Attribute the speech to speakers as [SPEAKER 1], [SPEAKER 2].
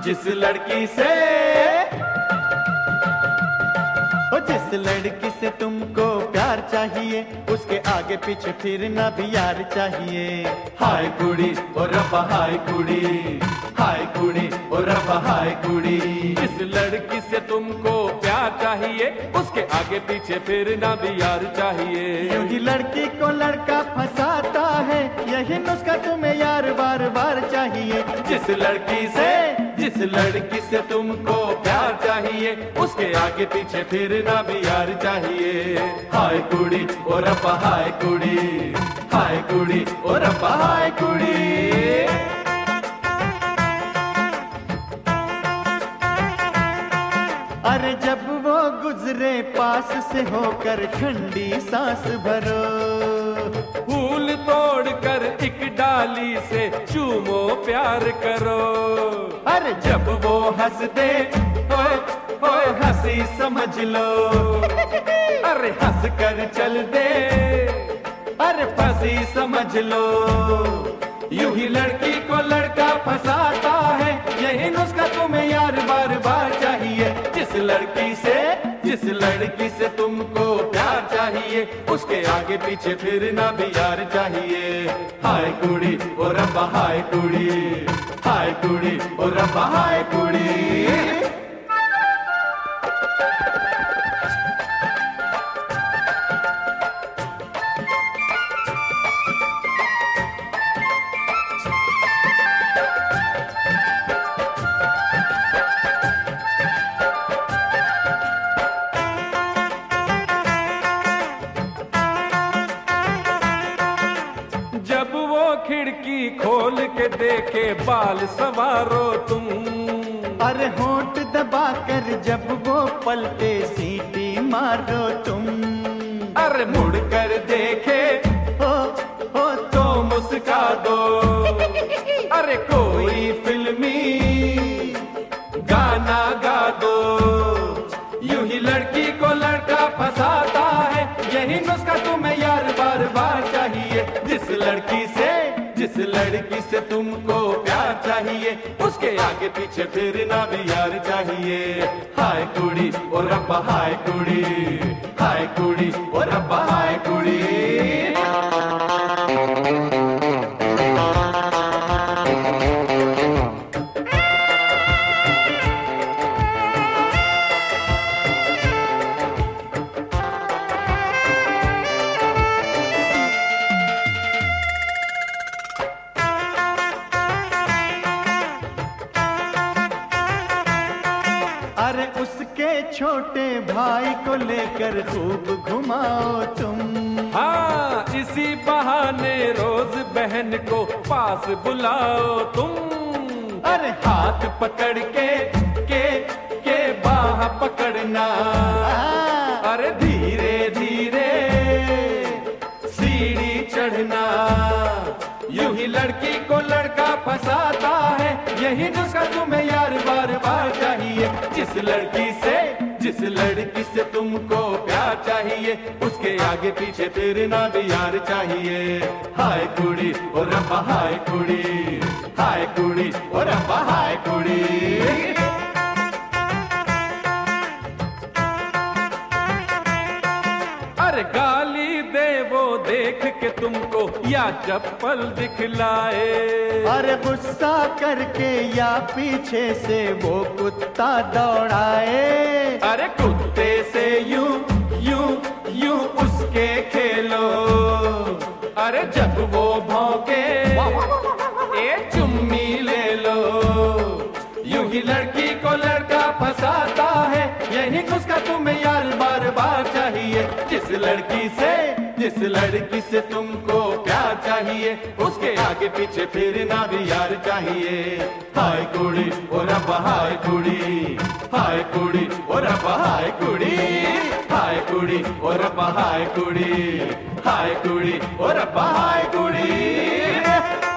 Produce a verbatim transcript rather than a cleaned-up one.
[SPEAKER 1] जिस लड़की से ओ जिस लड़की से तुमको प्यार चाहिए, उसके आगे पीछे फिरना भी यार चाहिए। हाय कुड़ी ओ रब्बा हाय कुड़ी, हाय कुड़ी ओ रब्बा हाय कुड़ी।
[SPEAKER 2] जिस लड़की से तुमको प्यार चाहिए, उसके आगे पीछे फिरना भी यार चाहिए।
[SPEAKER 1] यूं ही लड़की को लड़का फंसाता है, यही नुस्खा तुम्हें यार बार बार चाहिए।
[SPEAKER 2] जिस लड़की से जिस लड़की से तुमको प्यार चाहिए, उसके आगे पीछे फिरना भी यार चाहिए।
[SPEAKER 1] हाय कुड़ी ओ रब्बा हाय कुड़ी, हाय कुड़ी ओ रब्बा हाय कुड़ी। अरे जब वो गुजरे पास से होकर ठंडी सांस भरो,
[SPEAKER 2] फूल तोड़कर एक डाली से चूमो प्यार करो।
[SPEAKER 1] अरे जब वो हंस दे ओए ओए हंसी समझ लो, अरे हंस कर चल दे अरे फंसी समझ लो। यूं ही लड़की को लड़का फंसाता है, यही नुस्खा तुम्हें यार बार बार चाहिए। जिस लड़की से जिस लड़की से तुमको प्यार चाहिए, उसके आगे पीछे फिरना भी यार चाहिए। हाय कुड़ी ओ रब्बा हाय कुड़ी, हाय कुड़ी ओ रब्बा हाय कुड़ी।
[SPEAKER 2] खिड़की खोल के देखे बाल सवारो तुम,
[SPEAKER 1] अरे होंठ दबा कर जब वो पलटे सीटी मारो तुम। अरे मुड़ कर देखे हो हो तो मुस्का दो, अरे कोई फिल्मी गाना गा दो। यूं ही लड़की को लड़का फंसाता है, यही नुस्खा तुम्हें यार बार बार चाहिए। जिस लड़की से जिस लड़की से तुमको प्यार चाहिए, उसके आगे पीछे फिरना भी यार चाहिए। हाय कुड़ी ओ रब्बा हाय कुड़ी, हाय कुड़ी ओ रब्बा हाय कुड़ी। अरे उसके छोटे भाई को लेकर खूब घुमाओ तुम।
[SPEAKER 2] हाँ इसी बहाने रोज बहन को पास बुलाओ तुम।
[SPEAKER 1] अरे हाथ पकड़ के के के बाह पकड़ना, अरे धीरे धीरे सीढ़ी चढ़ना। यूं ही लड़की को लड़का फंसाता है, यही नुस्खा तुम्हें यार बार बार चाहिए। जिस लड़की से जिस लड़की से तुमको प्यार चाहिए, उसके आगे पीछे फिरना भी यार चाहिए। हाय कुड़ी ओ रब्बा हाय कुड़ी, हाय कुड़ी ओ रब्बा हाय कुड़ी।
[SPEAKER 2] अरे गाली दे वो देख के तुमको या चप्पल दिखलाए,
[SPEAKER 1] अरे गुस्सा करके या पीछे से वो कुत्ता दौड़ाए। अरे कुत्ते से यूं यूं यूं उसके खेलो, अरे जब वो भौंके ए चुम्मी ले लो। यूं ही लड़की को लड़का फंसाता है, यही नुस्खा तुम्हें यार बार बार चाहिए। जिस लड़की से जिस लड़की से तुमको प्यार चाहिए, उसके आगे पीछे फिरना भी यार चाहिए। हाय कुड़ी ओ रब्बा हाय कुड़ी, हाय कुड़ी ओ रब्बा हाय कुड़ी, हाय कुड़ी ओ रब्बा हाय कुड़ी, हाय कुड़ी ओ रब्बा हाय कुड़ी।